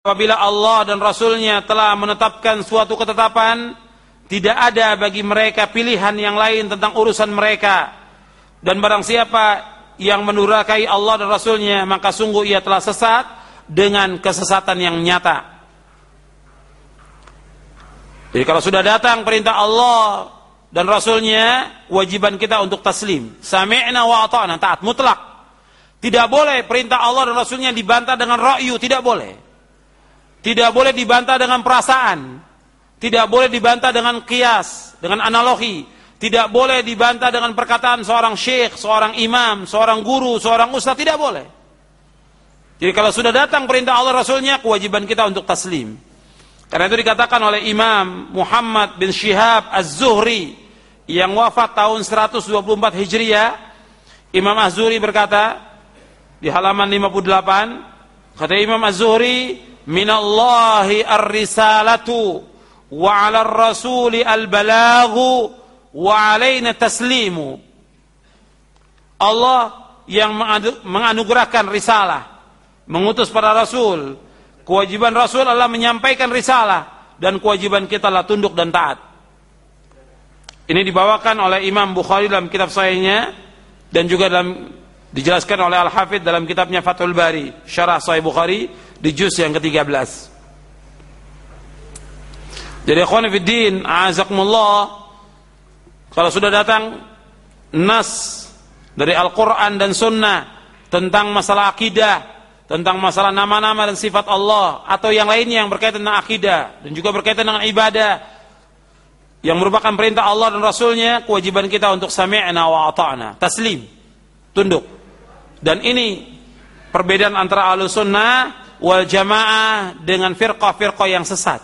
Apabila Allah dan Rasulnya telah menetapkan suatu ketetapan, tidak ada bagi mereka pilihan yang lain tentang urusan mereka. Dan barang siapa yang mendurhakai Allah dan Rasulnya, maka sungguh ia telah sesat dengan kesesatan yang nyata. Jadi kalau sudah datang perintah Allah dan Rasulnya, kewajiban kita untuk taslim. Sami'na wa ata'na, taat mutlak. Tidak boleh perintah Allah dan Rasulnya dibantah dengan ra'yu, tidak boleh. Tidak boleh dibantah dengan perasaan. Tidak boleh dibantah dengan qiyas, dengan analogi. Tidak boleh dibantah dengan perkataan seorang syekh, seorang imam, seorang guru, seorang ustaz, tidak boleh. Jadi kalau sudah datang perintah Allah Rasulnya, kewajiban kita untuk taslim. Karena itu dikatakan oleh Imam Muhammad bin Syihab Az-Zuhri yang wafat tahun 124 Hijriah. Imam Az-Zuhri berkata di halaman 58, kata Imam Az-Zuhri, minallahi ar-risalatu wa 'ala ar-rasuli al-balaghu wa 'alaina taslimu. Allah yang menganugerahkan risalah, mengutus para rasul. Kewajiban rasul adalah menyampaikan risalah, dan kewajiban kita adalah tunduk dan taat. Ini dibawakan oleh Imam Bukhari dalam kitab sahihnya, dan juga dijelaskan oleh Al-Hafidh dalam kitabnya Fathul Bari, Syarah Sahih Bukhari di juz yang ke-13. Jadi ikhwan fiddin, a'azakumullah, kalau sudah datang nas dari Al-Quran dan Sunnah tentang masalah akidah, tentang masalah nama-nama dan sifat Allah, atau yang lainnya yang berkaitan dengan akidah dan juga berkaitan dengan ibadah yang merupakan perintah Allah dan Rasulnya, kewajiban kita untuk sami'na wa ata'na, taslim, tunduk. Dan ini perbedaan antara Ahlus Sunnah wal Jamaah dengan firqah-firqah yang sesat.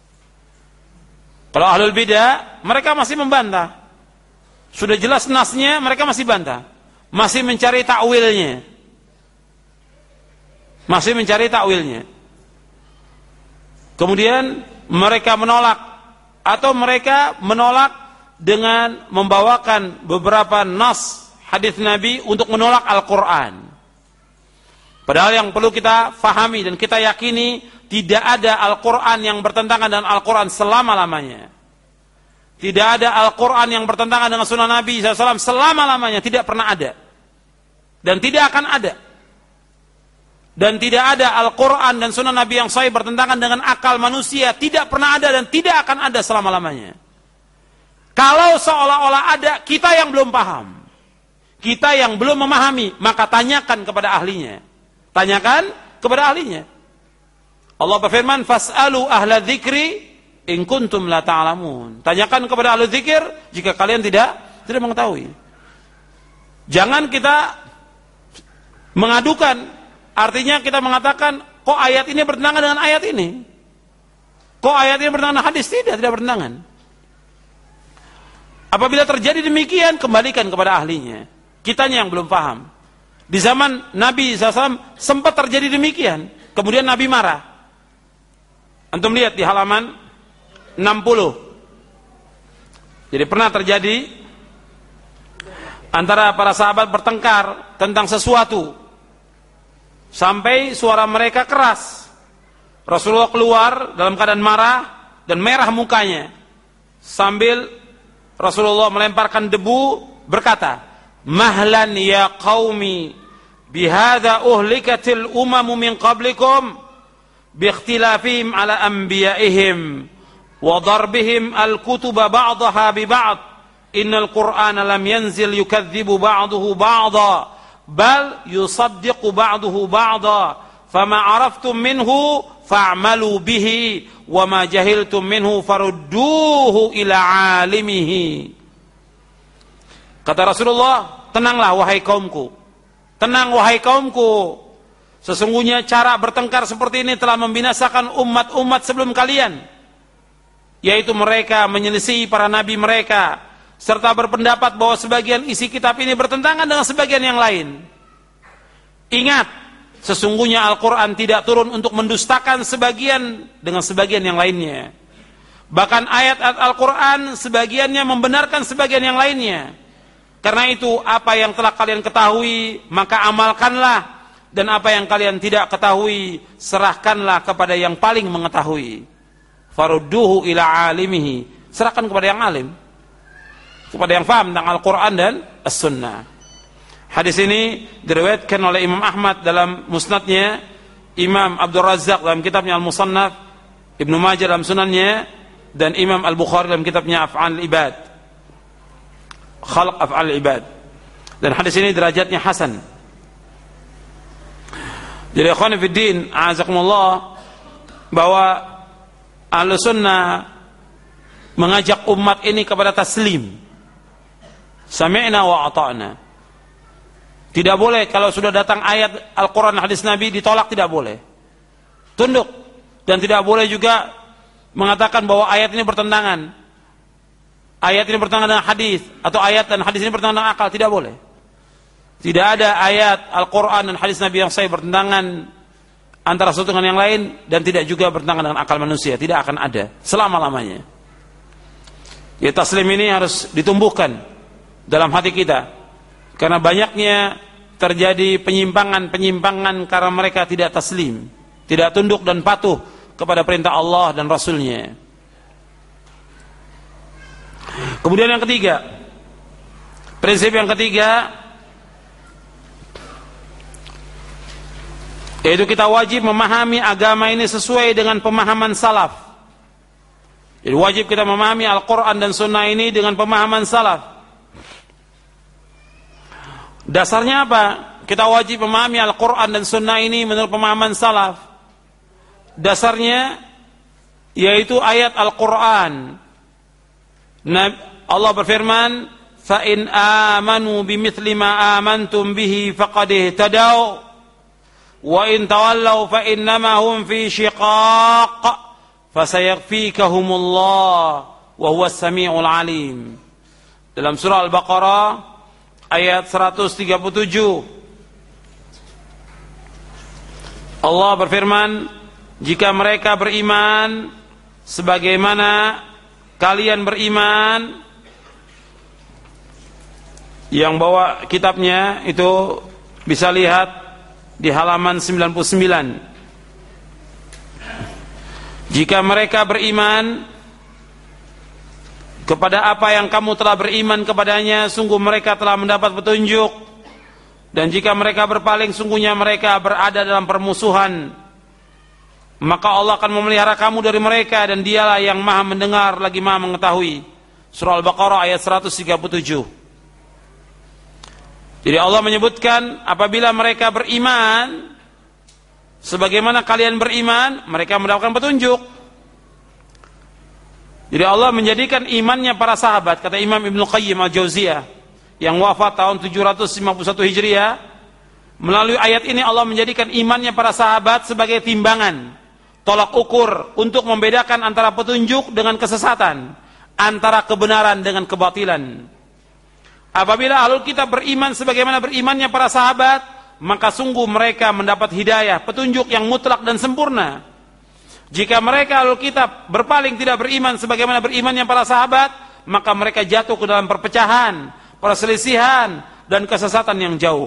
Kalau Ahlul Bidah, mereka masih membantah. Sudah jelas nasnya, mereka masih bantah. Masih mencari takwilnya. Masih mencari takwilnya. Kemudian mereka menolak, atau mereka menolak dengan membawakan beberapa nas hadis Nabi untuk menolak Al-Quran. Padahal yang perlu kita fahami dan kita yakini, tidak ada Al-Quran yang bertentangan dengan Al-Quran selama-lamanya. Tidak ada Al-Quran yang bertentangan dengan sunnah Nabi SAW selama-lamanya. Tidak pernah ada. Dan tidak akan ada. Dan tidak ada Al-Quran dan sunnah Nabi yang sahih bertentangan dengan akal manusia. Tidak pernah ada dan tidak akan ada selama-lamanya. Kalau seolah-olah ada, kita yang belum paham, kita yang belum memahami, maka tanyakan kepada ahlinya. Tanyakan kepada ahlinya. Allah berfirman, fas'alu ahla dzikri in kuntum la ta'lamun. Tanyakan kepada ahli dzikir jika kalian tidak mengetahui. Jangan kita mengadukan, artinya kita mengatakan, kok ayat ini bertentangan dengan ayat ini? Kok ayat ini bertentangan dengan hadis? Tidak bertentangan. Apabila terjadi demikian, kembalikan kepada ahlinya. Kitanya yang belum paham. Di zaman Nabi SAW sempat terjadi demikian. Kemudian Nabi marah. Antum lihat di halaman 60. Jadi pernah terjadi antara para sahabat bertengkar tentang sesuatu, sampai suara mereka keras. Rasulullah keluar dalam keadaan marah dan merah mukanya, sambil Rasulullah melemparkan debu, berkata, mahlan ya qaumi bihadza uhlikatil umamu min qablikum biikhtilafihim ala anbiya'ihim wa darbihim al-kutuba ba'daha bi ba'd innal qur'ana lam yanzil yukadzibu ba'dahu ba'da bal yusaddiqu ba'dahu ba'da fama araftum minhu fa'malu bihi wa ma jahiltum minhu farudduhu ila alimihi. Kata Rasulullah, tenanglah wahai kaumku. Tenang wahai kaumku. Sesungguhnya cara bertengkar seperti ini telah membinasakan umat-umat sebelum kalian. Yaitu mereka menyelisihi para nabi mereka, serta berpendapat bahwa sebagian isi kitab ini bertentangan dengan sebagian yang lain. Ingat, sesungguhnya Al-Quran tidak turun untuk mendustakan sebagian dengan sebagian yang lainnya. Bahkan ayat-ayat Al-Quran sebagiannya membenarkan sebagian yang lainnya. Karena itu, apa yang telah kalian ketahui, maka amalkanlah. dan apa yang kalian tidak ketahui serahkanlah kepada yang paling mengetahui. Farudduhu ila alimihi, serahkan kepada yang alim, kepada yang paham tentang Al-Quran dan As-Sunnah. Hadis ini diriwayatkan oleh Imam Ahmad dalam musnadnya, Imam Abdul Razzaq dalam kitabnya Al-Musannaf, Ibnu Majah dalam sunannya, dan Imam Al-Bukhari dalam kitabnya Af'al Ibad, Khalq Af'al Ibad. Dan hadis ini derajatnya hasan. Jadi ikhwan fiddin, a'azakumullah, bahwa Ahlus Sunnah mengajak umat ini kepada taslim. Sami'na wa ata'na. Tidak boleh kalau sudah datang ayat Al-Quran, hadis Nabi ditolak, tidak boleh. Tunduk. Dan tidak boleh juga mengatakan bahwa ayat ini bertentangan. Ayat ini bertentangan dengan hadis, atau ayat dan hadis ini bertentangan dengan akal, tidak boleh. Tidak ada ayat Al-Quran dan hadis Nabi yang sahih bertentangan antara satu dengan yang lain, dan tidak juga bertentangan dengan akal manusia. Tidak akan ada selama-lamanya. Ya, taslim ini harus ditumbuhkan dalam hati kita, karena banyaknya terjadi penyimpangan karena mereka tidak taslim, tidak tunduk dan patuh kepada perintah Allah dan Rasulnya. Kemudian yang ketiga, prinsip yang ketiga, yaitu kita wajib memahami agama ini sesuai dengan pemahaman salaf. Jadi wajib kita memahami Al-Quran dan Sunnah ini dengan pemahaman salaf. Dasarnya apa? Kita wajib memahami Al-Quran dan Sunnah ini menurut pemahaman salaf. Dasarnya yaitu ayat Al-Quran. Allah berfirman, "Fa in amanu bimithli ma amantum bihi faqad ihtadaw. Wa in tawallaw fa innama hum fi shiqaq fasayakfikahumullah wa huwas samiul alim." Dalam surah Al-Baqarah ayat 137, Allah berfirman, jika mereka beriman sebagaimana kalian beriman. Yang bawa kitabnya itu bisa lihat di halaman 99. Jika mereka beriman kepada apa yang kamu telah beriman kepadanya, sungguh mereka telah mendapat petunjuk. Dan jika mereka berpaling, sungguhnya mereka berada dalam permusuhan. Maka Allah akan memelihara kamu dari mereka, dan dialah yang maha mendengar lagi maha mengetahui. Surah Al-Baqarah ayat 137. Jadi Allah menyebutkan apabila mereka beriman sebagaimana kalian beriman, mereka mendapatkan petunjuk. Jadi Allah menjadikan imannya para sahabat, kata Imam Ibnu Qayyim Al-Jauziyah yang wafat tahun 751 Hijriah, melalui ayat ini Allah menjadikan imannya para sahabat sebagai timbangan, tolak ukur untuk membedakan antara petunjuk dengan kesesatan, antara kebenaran dengan kebatilan. Apabila ahlul kitab beriman sebagaimana berimannya para sahabat, maka sungguh mereka mendapat hidayah, petunjuk yang mutlak dan sempurna. Jika mereka ahlul kitab berpaling tidak beriman sebagaimana berimannya para sahabat, maka mereka jatuh ke dalam perpecahan, perselisihan, dan kesesatan yang jauh.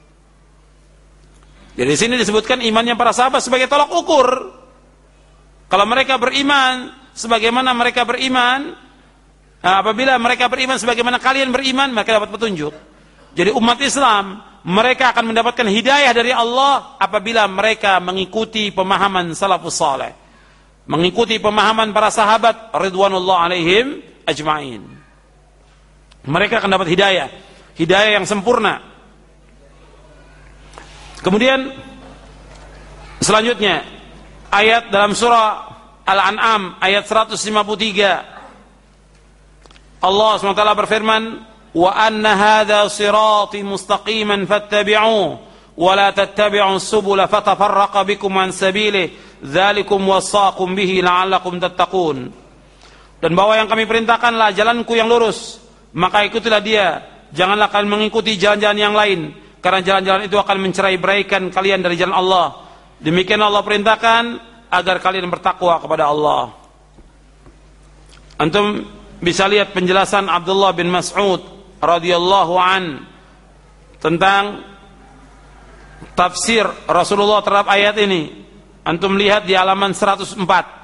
Jadi di sini disebutkan imannya para sahabat sebagai tolak ukur. Kalau mereka beriman sebagaimana mereka beriman, apabila mereka beriman sebagaimana kalian beriman, mereka dapat petunjuk. Jadi umat Islam, mereka akan mendapatkan hidayah dari Allah apabila mereka mengikuti pemahaman salafus saleh, mengikuti pemahaman para sahabat ridwanullah alaihim ajma'in. Mereka akan dapat hidayah, hidayah yang sempurna. Kemudian selanjutnya ayat dalam surah Al-An'am ayat 153, Allah SWT berfirman, wa anna hadha sirati mustaqiman fattabi'uhu wa la tattabi'us subula fatafarraqa bikum an sabilihi dzalikum wasaqum bihi la'allakum tattaqun. Dan bahwa yang kami perintahkanlah jalanku yang lurus, maka ikutilah dia, janganlah kalian mengikuti jalan-jalan yang lain, karena jalan-jalan itu akan mencerai-beraikan kalian dari jalan Allah. Demikian Allah perintahkan agar kalian bertakwa kepada Allah. Antum bisa lihat penjelasan Abdullah bin Mas'ud radhiyallahu an tentang tafsir Rasulullah terhadap ayat ini. Antum lihat di halaman 104.